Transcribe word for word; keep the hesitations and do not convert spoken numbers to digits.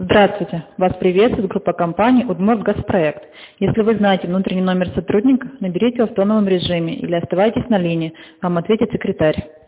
Здравствуйте! Вас приветствует группа компаний «Удмуртгазпроект». Если вы знаете внутренний номер сотрудника, наберите его в тоновом режиме или оставайтесь на линии, вам ответит секретарь.